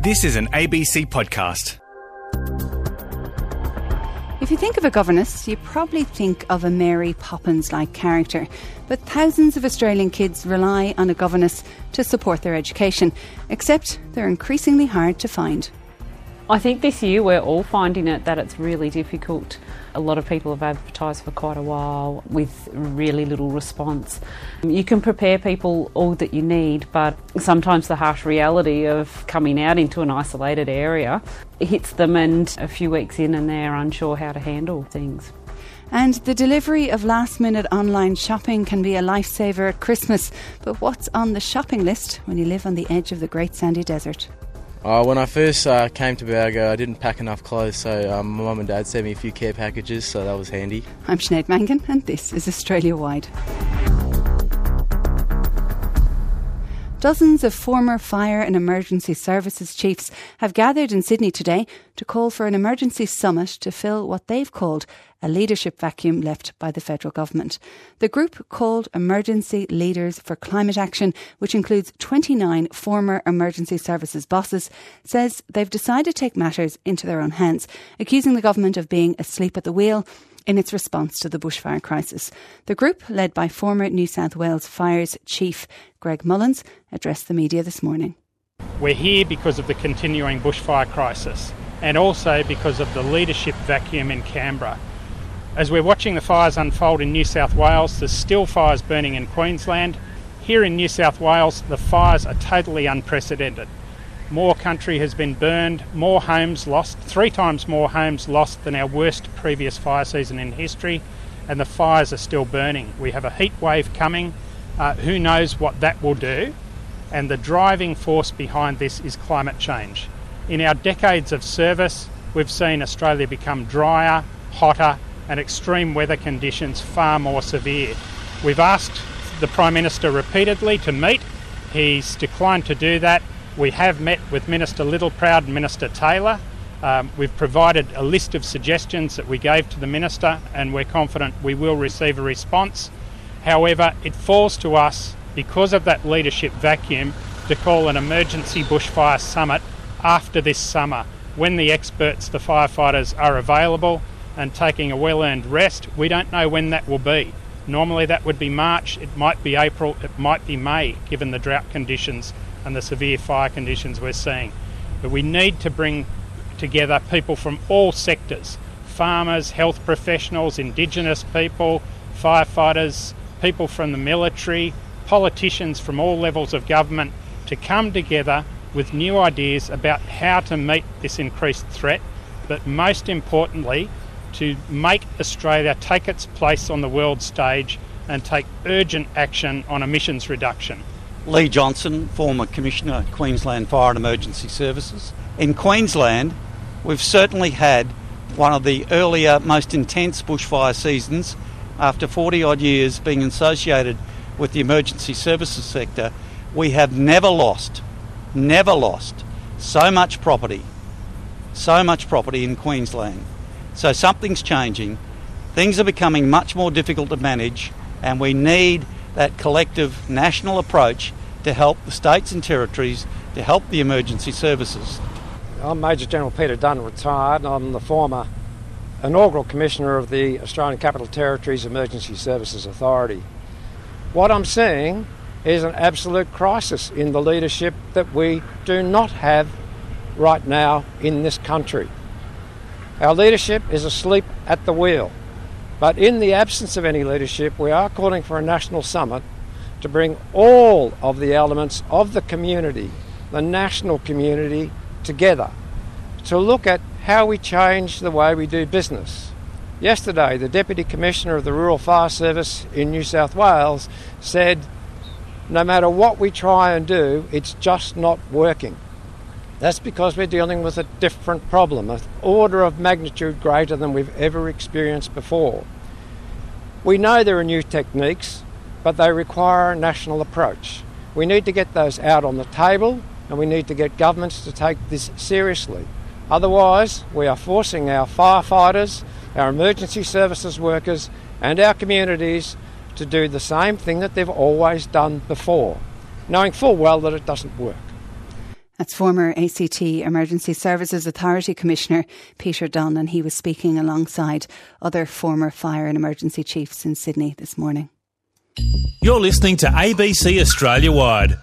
This is an ABC podcast. If you think of a governess, you probably think of a Mary Poppins-like character. But thousands of Australian kids rely on a governess to support their education, except they're increasingly hard to find. I think this year we're all finding it that it's really difficult. A lot of people have advertised for quite a while with really little response. You can prepare people all that you need, but sometimes the harsh reality of coming out into an isolated area hits them, and a few weeks in and they're unsure how to handle things. And the delivery of last-minute online shopping can be a lifesaver at Christmas. But what's on the shopping list when you live on the edge of the Great Sandy Desert? When I first came to Baugo, I didn't pack enough clothes, so my mum and dad sent me a few care packages, so that was handy. I'm Sinead Mangan, and this is Australia Wide. Dozens of former fire and emergency services chiefs have gathered in Sydney today to call for an emergency summit to fill what they've called a leadership vacuum left by the federal government. The group, called Emergency Leaders for Climate Action, which includes 29 former emergency services bosses, says they've decided to take matters into their own hands, accusing the government of being asleep at the wheel in its response to the bushfire crisis. The group, led by former New South Wales Fires Chief Greg Mullins, addressed the media this morning. We're here because of the continuing bushfire crisis and also because of the leadership vacuum in Canberra. As we're watching the fires unfold in New South Wales, there's still fires burning in Queensland. Here in New South Wales, the fires are totally unprecedented. More country has been burned, more homes lost, 3 times more homes lost than our worst previous fire season in history, and the fires are still burning. We have a heat wave coming. Who knows what that will do? And the driving force behind this is climate change. In our decades of service, we've seen Australia become drier, hotter, and extreme weather conditions far more severe. We've asked the Prime Minister repeatedly to meet. He's declined to do that. We have met with Minister Littleproud and Minister Taylor. We've provided a list of suggestions that we gave to the Minister, and we're confident we will receive a response. However, it falls to us, because of that leadership vacuum, to call an emergency bushfire summit after this summer, when the experts, the firefighters, are available and taking a well-earned rest. We don't know when that will be. Normally that would be March, it might be April, it might be May, given the drought conditions and the severe fire conditions we're seeing. But we need to bring together people from all sectors: farmers, health professionals, Indigenous people, firefighters, people from the military, politicians from all levels of government, to come together with new ideas about how to meet this increased threat, but most importantly, to make Australia take its place on the world stage and take urgent action on emissions reduction. Lee Johnson, former Commissioner, Queensland Fire and Emergency Services. In Queensland, we've certainly had one of the earlier, most intense bushfire seasons. After 40-odd years being associated with the emergency services sector, we have never lost so much property in Queensland. So something's changing. Things are becoming much more difficult to manage, and we need that collective national approach to help the states and territories, to help the emergency services. I'm Major General Peter Dunn, retired, and I'm the former inaugural Commissioner of the Australian Capital Territories Emergency Services Authority. What I'm seeing is an absolute crisis in the leadership that we do not have right now in this country. Our leadership is asleep at the wheel. But in the absence of any leadership, we are calling for a national summit to bring all of the elements of the community, the national community, together to look at how we change the way we do business. Yesterday, the Deputy Commissioner of the Rural Fire Service in New South Wales said, no matter what we try and do, it's just not working. That's because we're dealing with a different problem, an order of magnitude greater than we've ever experienced before. We know there are new techniques, but they require a national approach. We need to get those out on the table, and we need to get governments to take this seriously. Otherwise, we are forcing our firefighters, our emergency services workers, and our communities to do the same thing that they've always done before, knowing full well that it doesn't work. That's former ACT Emergency Services Authority Commissioner Peter Dunne, and he was speaking alongside other former fire and emergency chiefs in Sydney this morning. You're listening to ABC Australia Wide.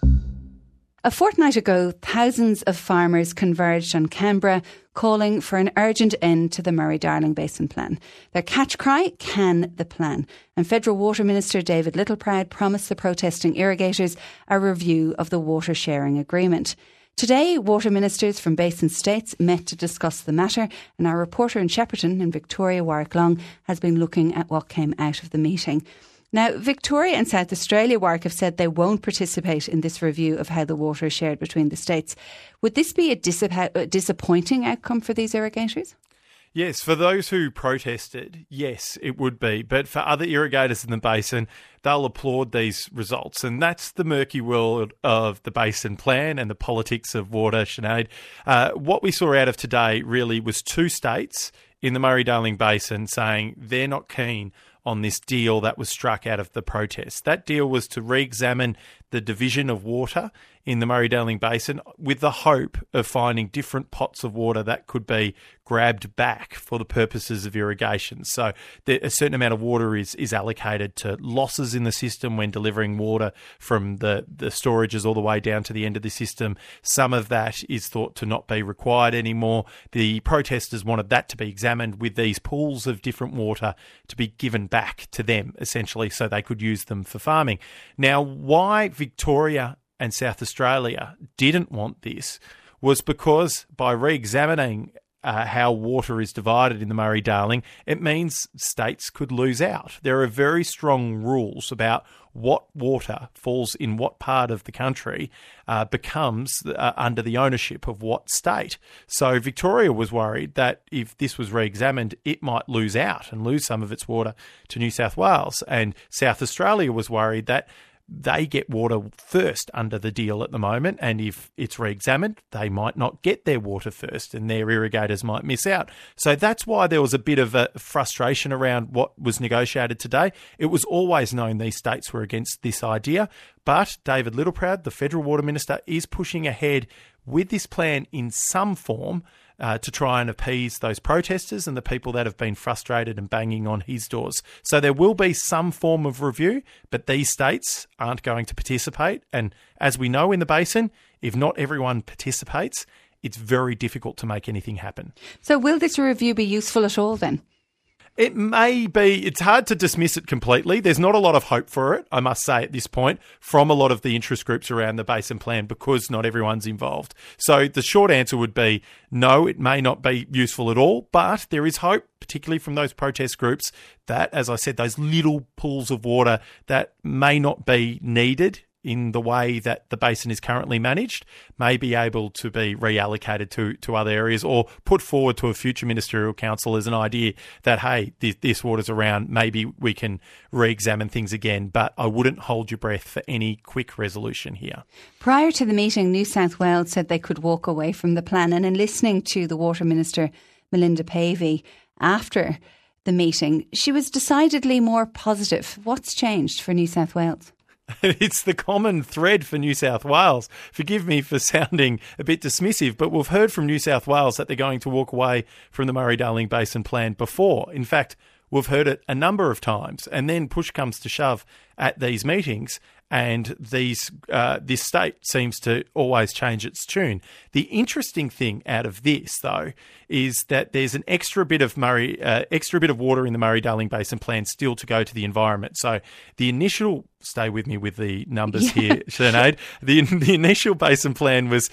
A fortnight ago, thousands of farmers converged on Canberra calling for an urgent end to the Murray-Darling Basin Plan. Their catch cry, can the plan. And Federal Water Minister David Littleproud promised the protesting irrigators a review of the water sharing agreement. Today, water ministers from basin states met to discuss the matter, and our reporter in Shepparton in Victoria, Warwick Long, has been looking at what came out of the meeting. Now, Victoria and South Australia, Warwick, have said they won't participate in this review of how the water is shared between the states. Would this be a disappointing outcome for these irrigators? Yes, for those who protested, yes, it would be. But for other irrigators in the basin, they'll applaud these results. And that's the murky world of the Basin Plan and the politics of water, Sinead. What we saw out of today really was two states in the Murray-Darling Basin saying they're not keen on this deal that was struck out of the protest. That deal was to re-examine the division of water in the Murray-Darling Basin with the hope of finding different pots of water that could be grabbed back for the purposes of irrigation. So a certain amount of water is allocated to losses in the system when delivering water from the storages all the way down to the end of the system. Some of that is thought to not be required anymore. The protesters wanted that to be examined with these pools of different water to be given back to them, essentially, so they could use them for farming. Now, why Victoria and South Australia didn't want this was because by re-examining how water is divided in the Murray-Darling, it means states could lose out. There are very strong rules about what water falls in what part of the country becomes under the ownership of what state. So Victoria was worried that if this was re-examined, it might lose out and lose some of its water to New South Wales. And South Australia was worried that they get water first under the deal at the moment, and if it's re-examined, they might not get their water first and their irrigators might miss out. So that's why there was a bit of a frustration around what was negotiated today. It was always known these states were against this idea, but David Littleproud, the Federal Water Minister, is pushing ahead with this plan in some form to try and appease those protesters and the people that have been frustrated and banging on his doors. So there will be some form of review, but these states aren't going to participate. And as we know in the basin, if not everyone participates, it's very difficult to make anything happen. So will this review be useful at all then? It may be. It's hard to dismiss it completely. There's not a lot of hope for it, I must say, at this point, from a lot of the interest groups around the Basin Plan because not everyone's involved. So the short answer would be no, it may not be useful at all, but there is hope, particularly from those protest groups, that, as I said, those little pools of water that may not be needed in the way that the basin is currently managed may be able to be reallocated to other areas or put forward to a future ministerial council as an idea that, hey, this water's around, maybe we can re-examine things again. But I wouldn't hold your breath for any quick resolution here. Prior to the meeting, New South Wales said they could walk away from the plan. And in listening to the Water Minister, Melinda Pavey, after the meeting, she was decidedly more positive. What's changed for New South Wales? It's the common thread for New South Wales. Forgive me for sounding a bit dismissive, but we've heard from New South Wales that they're going to walk away from the Murray-Darling Basin Plan before. In fact, we've heard it a number of times, and then push comes to shove at these meetings, and this state seems to always change its tune. The interesting thing out of this, though, is that there's an extra bit of water in the Murray-Darling Basin Plan still to go to the environment. So the initial, stay with me with the numbers here, Sinead. The initial basin plan was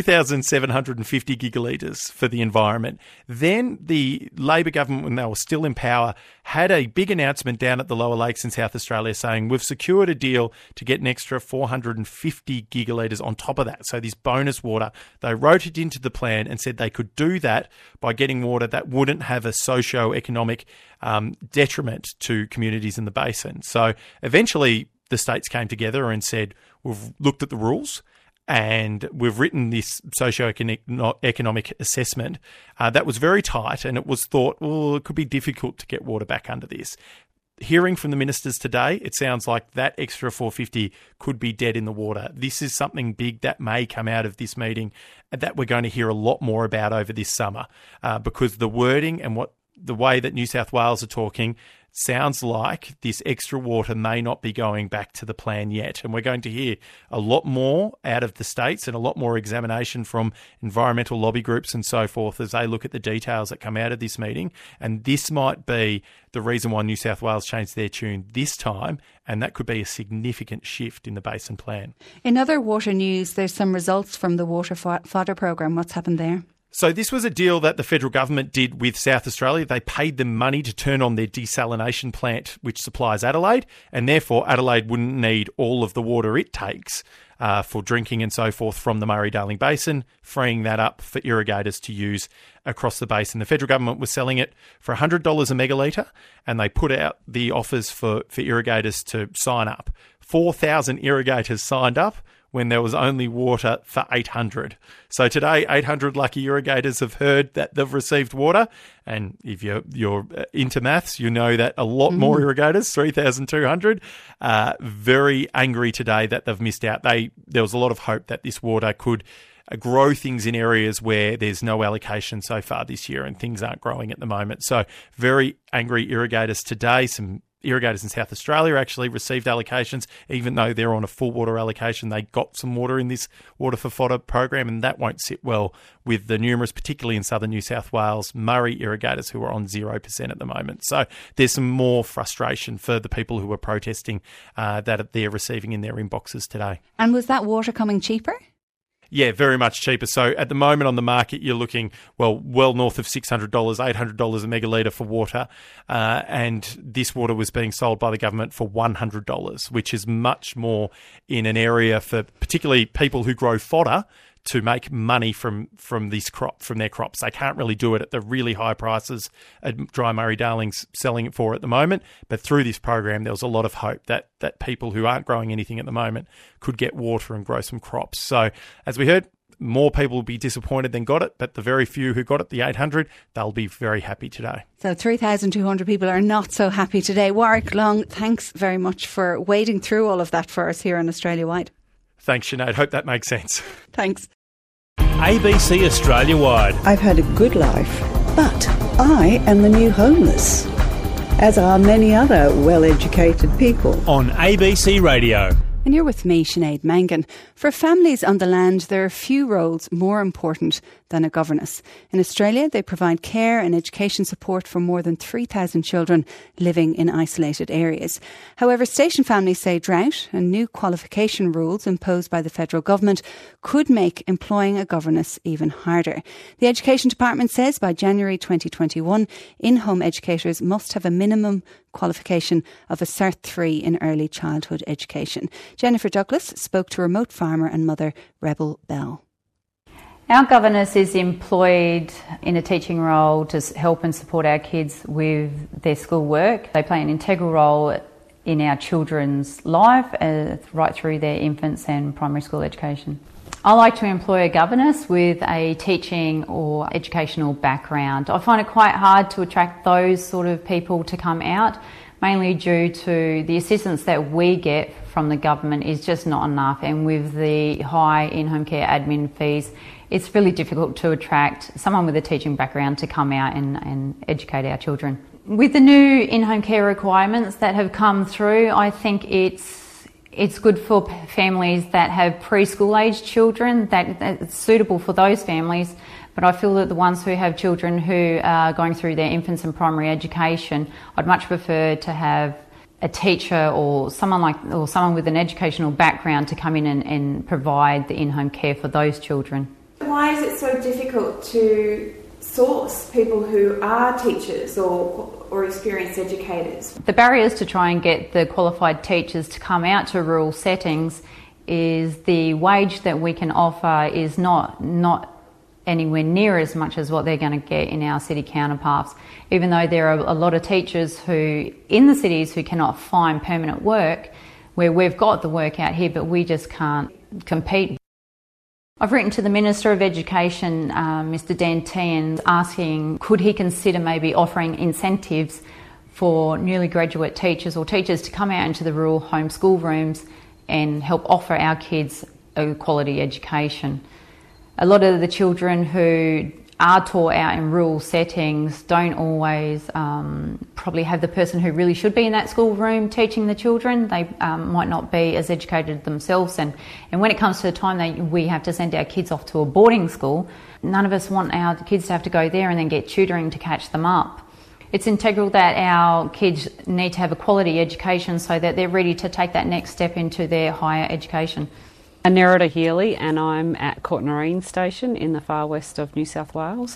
2,750 gigalitres for the environment. Then the Labor government, when they were still in power, had a big announcement down at the Lower Lakes in South Australia saying we've secured a deal to get an extra 450 gigalitres on top of that. So this bonus water, they wrote it into the plan and said they could do that by getting water that wouldn't have a socio-economic detriment to communities in the basin. So eventually the states came together and said, we've looked at the rules and we've written this socio-economic assessment that was very tight, and it was thought, well, it could be difficult to get water back under this. hearing from the ministers today, it sounds like that extra $450 could be dead in the water. This is something big that may come out of this meeting that we're going to hear a lot more about over this summer, because the wording and the way that New South Wales are talking sounds like this extra water may not be going back to the plan yet. And we're going to hear a lot more out of the states and a lot more examination from environmental lobby groups and so forth as they look at the details that come out of this meeting. And this might be the reason why New South Wales changed their tune this time, and that could be a significant shift in the basin plan. In other water news, there's some results from the water fodder program. What's happened there? So this was a deal that the federal government did with South Australia. They paid them money to turn on their desalination plant, which supplies Adelaide, and therefore Adelaide wouldn't need all of the water it takes for drinking and so forth from the Murray-Darling Basin, freeing that up for irrigators to use across the basin. The federal government was selling it for $100 a megalitre, and they put out the offers for irrigators to sign up. 4,000 irrigators signed up when there was only water for 800. So today, 800 lucky irrigators have heard that they've received water. And if you're into maths, you know that a lot more irrigators, 3,200, very angry today that they've missed out. There was a lot of hope that this water could grow things in areas where there's no allocation so far this year and things aren't growing at the moment. So very angry irrigators today. Some irrigators in South Australia actually received allocations, even though they're on a full water allocation. They got some water in this water for fodder program, and that won't sit well with the numerous, particularly in southern New South Wales, Murray irrigators who are on 0% at the moment. So there's some more frustration for the people who are protesting that they're receiving in their inboxes today. And was that water coming cheaper? Yeah, very much cheaper. So at the moment on the market, you're looking, well north of $600, $800 a megalitre for water. And this water was being sold by the government for $100, which is much more in an area for particularly people who grow fodder to make money from their crops. They can't really do it at the really high prices Dry Murray-Darling's selling it for at the moment. But through this program, there was a lot of hope that people who aren't growing anything at the moment could get water and grow some crops. So as we heard, more people will be disappointed than got it, but the very few who got it, the 800, they'll be very happy today. So 3,200 people are not so happy today. Warwick Long, thanks very much for wading through all of that for us here on Australia Wide. Thanks, Sinead. Hope that makes sense. Thanks. ABC Australia Wide. I've had a good life, but I am the new homeless, as are many other well-educated people. On ABC Radio. And you're with me, Sinead Mangan. For families on the land, there are few roles more important than a governess. In Australia, they provide care and education support for more than 3,000 children living in isolated areas. However, station families say drought and new qualification rules imposed by the federal government could make employing a governess even harder. The Education Department says by January 2021, in-home educators must have a minimum qualification of a Cert 3 in early childhood education. Jennifer Douglas spoke to remote farmer and mother Rebel Bell. Our governess is employed in a teaching role to help and support our kids with their schoolwork. They play an integral role in our children's life right through their infants and primary school education. I like to employ a governess with a teaching or educational background. I find it quite hard to attract those sort of people to come out, mainly due to the assistance that we get from the government is just not enough, and with the high in-home care admin fees, it's really difficult to attract someone with a teaching background to come out and educate our children. With the new in-home care requirements that have come through, I think it's good for families that have preschool age children, that it's suitable for those families. But I feel that the ones who have children who are going through their infants and primary education, I'd much prefer to have a teacher or someone with an educational background to come in and provide the in-home care for those children. Why is it so difficult to source people who are teachers or experienced educators? The barriers to try and get the qualified teachers to come out to rural settings is the wage that we can offer is not anywhere near as much as what they're going to get in our city counterparts. Even though there are a lot of teachers who in the cities who cannot find permanent work, where we've got the work out here, but we just can't compete. I've written to the Minister of Education, Mr Dan Tehan, asking could he consider maybe offering incentives for newly graduate teachers or teachers to come out into the rural home school rooms and help offer our kids a quality education. A lot of the children who are taught out in rural settings don't always probably have the person who really should be in that school room teaching the children. They might not be as educated themselves, and when it comes to the time that we have to send our kids off to a boarding school, none of us want our kids to have to go there and then get tutoring to catch them up. It's integral that our kids need to have a quality education so that they're ready to take that next step into their higher education. I'm Nerida Healy and I'm at Courtnarine Station in the far west of New South Wales,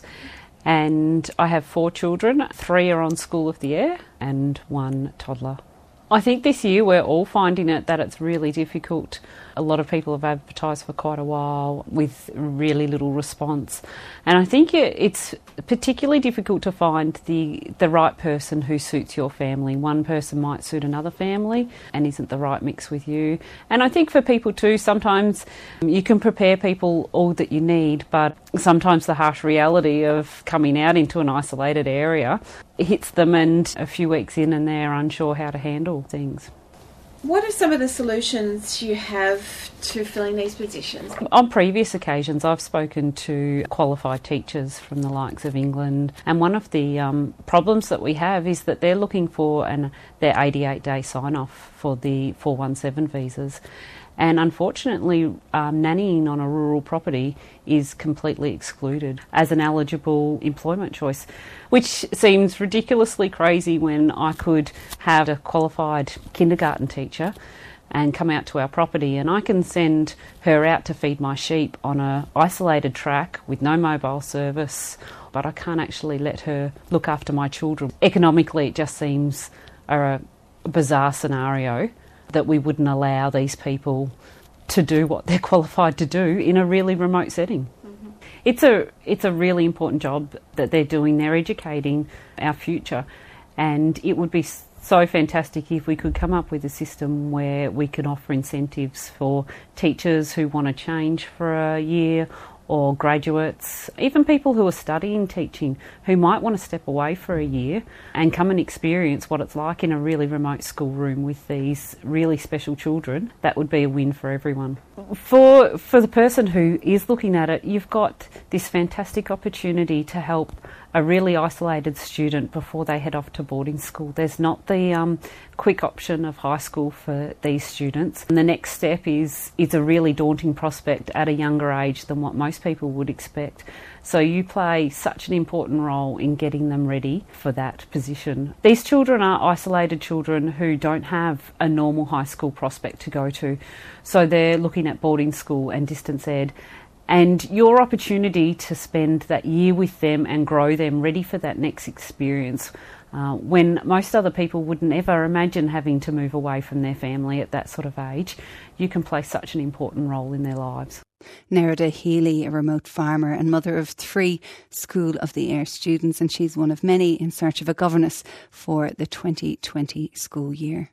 and I have 4 children. 3 are on School of the Air and 1 toddler. I think this year we're all finding that it's really difficult. A lot of people have advertised for quite a while with really little response, and I think it's particularly difficult to find the right person who suits your family. One person might suit another family and isn't the right mix with you. And I think for people too, sometimes you can prepare people all that you need, but sometimes the harsh reality of coming out into an isolated area hits them, and a few weeks in and they're unsure how to handle things. What are some of the solutions you have to filling these positions? On previous occasions, I've spoken to qualified teachers from the likes of England, and one of the problems that we have is that they're looking for their 88-day sign-off for the 417 visas. And unfortunately, nannying on a rural property is completely excluded as an eligible employment choice, which seems ridiculously crazy when I could have a qualified kindergarten teacher and come out to our property and I can send her out to feed my sheep on an isolated track with no mobile service, but I can't actually let her look after my children. Economically, it just seems a bizarre scenario that we wouldn't allow these people to do what they're qualified to do in a really remote setting. Mm-hmm. It's a really important job that they're doing. They're educating our future, and it would be so fantastic if we could come up with a system where we can offer incentives for teachers who want to change for a year, or graduates, even people who are studying teaching who might want to step away for a year and come and experience what it's like in a really remote schoolroom with these really special children. That would be a win for everyone. For the person who is looking at it, you've got this fantastic opportunity to help a really isolated student before they head off to boarding school. There's not the quick option of high school for these students. And the next step is a really daunting prospect at a younger age than what most people would expect. So you play such an important role in getting them ready for that position. These children are isolated children who don't have a normal high school prospect to go to. So they're looking at boarding school and distance ed. And your opportunity to spend that year with them and grow them ready for that next experience, when most other people wouldn't ever imagine having to move away from their family at that sort of age, you can play such an important role in their lives. Nerida Healy, a remote farmer and mother of 3 School of the Air students, and she's one of many in search of a governess for the 2020 school year.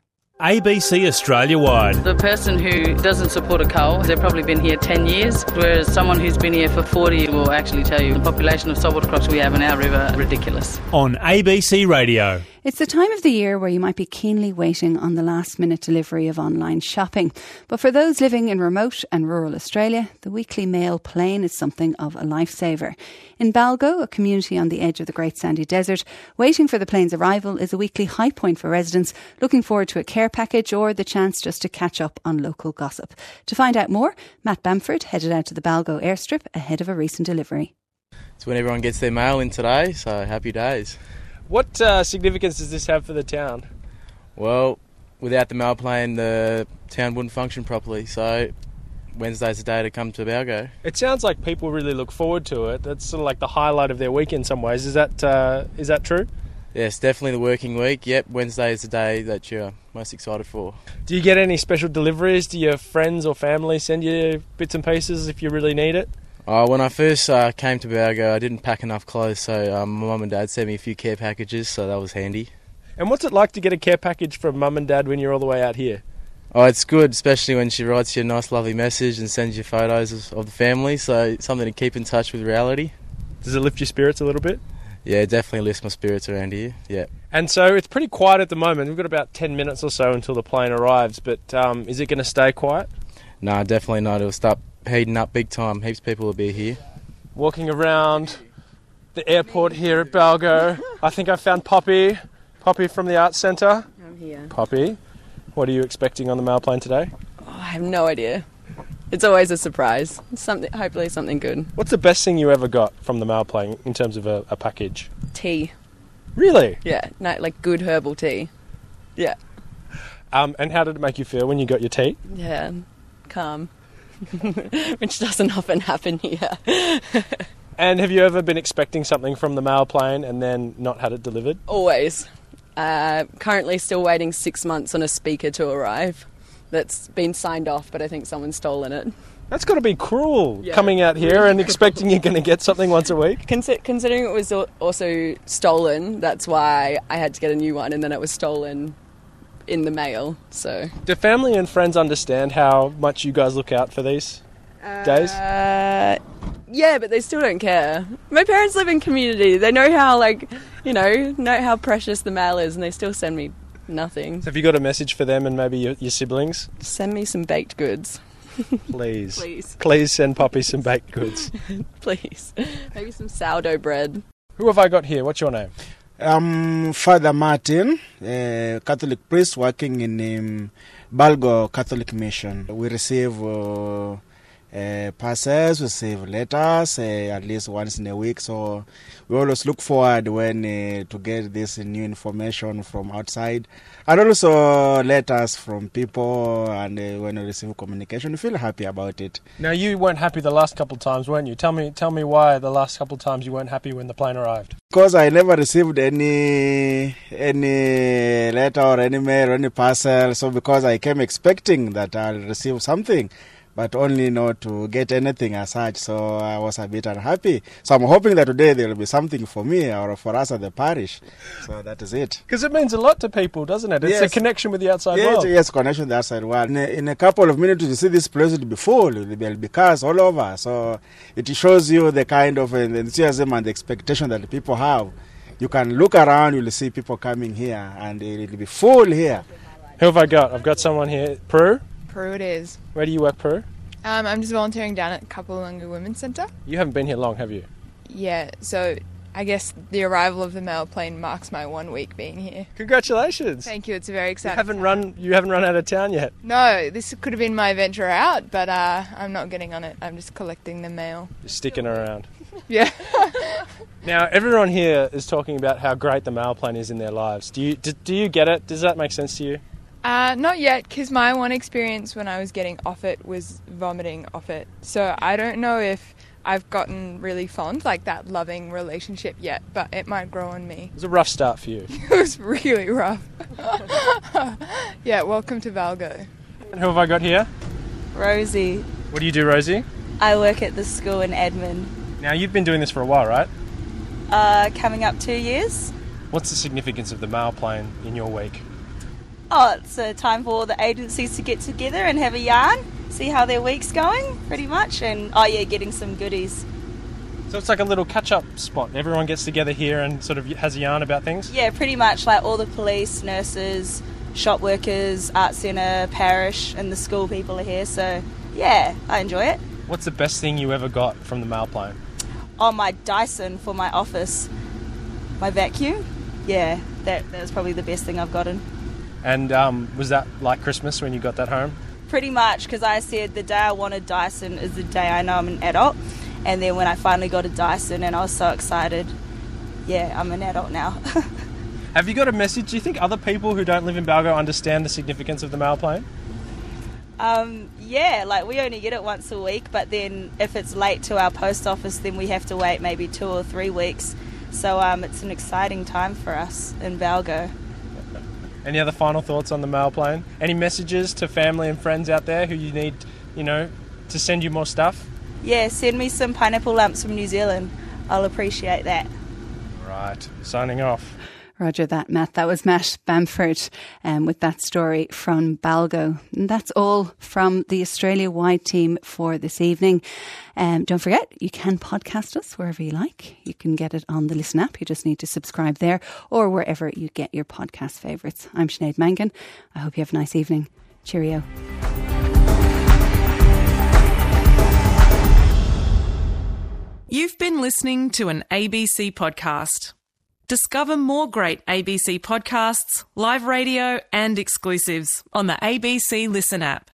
ABC Australia-wide. The person who doesn't support a coal, they've probably been here 10 years, whereas someone who's been here for 40 will actually tell you the population of saltwater crocs we have in our river ridiculous. On ABC Radio. It's the time of the year where you might be keenly waiting on the last-minute delivery of online shopping. But for those living in remote and rural Australia, the weekly mail plane is something of a lifesaver. In Balgo, a community on the edge of the Great Sandy Desert, waiting for the plane's arrival is a weekly high point for residents looking forward to a care package or the chance just to catch up on local gossip. To find out more, Matt Bamford headed out to the Balgo airstrip ahead of a recent delivery. It's when everyone gets their mail in today, so happy days. What significance does this have for the town? Well, without the mail plane, the town wouldn't function properly, so Wednesday's the day to come to Balgo. It sounds like people really look forward to it. That's sort of like the highlight of their week in some ways. Is that true? Yes, definitely the working week. Yep, Wednesday is the day that you're most excited for. Do you get any special deliveries? Do your friends or family send you bits and pieces if you really need it? When I first came to Balgo, I didn't pack enough clothes, so my mum and dad sent me a few care packages, so that was handy. And what's it like to get a care package from mum and dad when you're all the way out here? Oh, it's good, especially when she writes you a nice lovely message and sends you photos of the family, so it's something to keep in touch with reality. Does it lift your spirits a little bit? Yeah, it definitely lifts my spirits around here, yeah. And so it's pretty quiet at the moment. We've got about 10 minutes or so until the plane arrives, but is it going to stay quiet? No, definitely not. It'll start heating up big time. Heaps of people will be here. Walking around the airport here at Balgo. I think I found Poppy. Poppy from the Arts Centre. I'm here. Poppy, what are you expecting on the mail plane today? Oh, I have no idea. It's always a surprise. Hopefully something good. What's the best thing you ever got from the mail plane in terms of a package? Tea. Really? Yeah, no, like good herbal tea. Yeah. And how did it make you feel when you got your tea? Yeah, calm. Which doesn't often happen here. And have you ever been expecting something from the mail plane and then not had it delivered? Always. Currently still waiting 6 months on a speaker to arrive. That's been signed off, but I think someone's stolen it. That's got to be cruel, coming out here and expecting you're going to get something once a week. Considering it was also stolen, that's why I had to get a new one, and then it was stolen in the mail. So, do family and friends understand how much you guys look out for these days? Yeah, but they still don't care. My parents live in community. They know how, know how precious the mail is, and they still send me nothing. So have you got a message for them and maybe your siblings? Send me some baked goods. Please. Please. Please send Poppy some baked goods. Please. Maybe some sourdough bread. Who have I got here? What's your name? I'm Father Martin, a Catholic priest working in Balgo Catholic Mission. We receive parcels, we receive letters at least once in a week, so we always look forward when to get this new information from outside, and also letters from people, and when we receive communication we feel happy about it. Now, you weren't happy the last couple of times, weren't you? Tell me why the last couple of times you weren't happy when the plane arrived. Because I never received any letter or any mail or any parcel, so because I came expecting that I'll receive something, but only not to get anything as such, so I was a bit unhappy. So I'm hoping that today there will be something for me or for us at the parish. So that is it. Because it means a lot to people, doesn't it? It's a connection with the outside world. Yes, connection with the outside world. In a couple of minutes you see this place will be full, there will be cars all over. So it shows you the kind of enthusiasm and the expectation that people have. You can look around, you'll see people coming here, and it will be full here. Who have I got? I've got someone here. Prue? Prue it is. Where do you work, Prue? I'm just volunteering down at Kapalunga Women's Centre. You haven't been here long, have you? Yeah, so I guess the arrival of the mail plane marks my 1 week being here. Congratulations! Thank you, it's a very exciting. You haven't run out of town yet? No, this could have been my venture out, but I'm not getting on it. I'm just collecting the mail. Just sticking around. Yeah. Now, everyone here is talking about how great the mail plane is in their lives. Do you get it? Does that make sense to you? Not yet, because my one experience when I was getting off it was vomiting off it. So I don't know if I've gotten really fond, like that loving relationship yet, but it might grow on me. It was a rough start for you. It was really rough. Yeah, welcome to Balgo. And who have I got here? Rosie. What do you do, Rosie? I work at the school in admin. Now, you've been doing this for a while, right? Coming up 2 years. What's the significance of the mail plane in your week? Oh, it's a time for all the agencies to get together and have a yarn, see how their week's going, pretty much, and, getting some goodies. So it's like a little catch-up spot. Everyone gets together here and sort of has a yarn about things? Yeah, pretty much, like all the police, nurses, shop workers, art centre, parish, and the school people are here, so, yeah, I enjoy it. What's the best thing you ever got from the mail plane? Oh, my Dyson for my office. My vacuum? Yeah, that was probably the best thing I've gotten. And was that like Christmas when you got that home? Pretty much, because I said the day I wanted Dyson is the day I know I'm an adult. And then when I finally got a Dyson and I was so excited, yeah, I'm an adult now. Have you got a message? Do you think other people who don't live in Balgo understand the significance of the mail plane? Yeah, like we only get it once a week, but then if it's late to our post office, then we have to wait maybe 2 or 3 weeks. So it's an exciting time for us in Balgo. Any other final thoughts on the mail plane? Any messages to family and friends out there who you need, to send you more stuff? Yeah, send me some pineapple lumps from New Zealand. I'll appreciate that. Right, signing off. Roger that, Matt. That was Matt Bamford with that story from Balgo. And that's all from the Australia-wide team for this evening. Don't forget, you can podcast us wherever you like. You can get it on the Listen app. You just need to subscribe there or wherever you get your podcast favourites. I'm Sinead Mangan. I hope you have a nice evening. Cheerio. You've been listening to an ABC podcast. Discover more great ABC podcasts, live radio and exclusives on the ABC Listen app.